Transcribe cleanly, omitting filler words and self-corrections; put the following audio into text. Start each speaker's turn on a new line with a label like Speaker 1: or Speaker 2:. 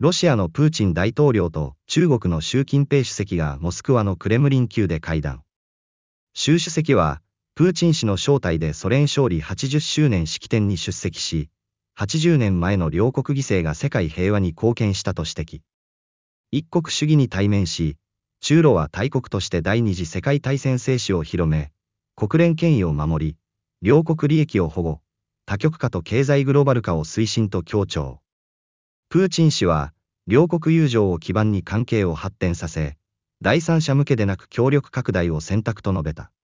Speaker 1: ロシアのプーチン大統領と中国の習近平主席がモスクワのクレムリン宮で会談。習主席は、プーチン氏の招待でソ連勝利80周年式典に出席し、80年前の両国犠牲が世界平和に貢献したと指摘。一国主義に対面し、中ロは大国として第二次世界大戦成史を広め、国連権威を守り、両国利益を保護、多極化と経済グローバル化を推進と強調。プーチン氏は、両国友情を基盤に関係を発展させ、第三者向けでなく協力拡大を選択と述べた。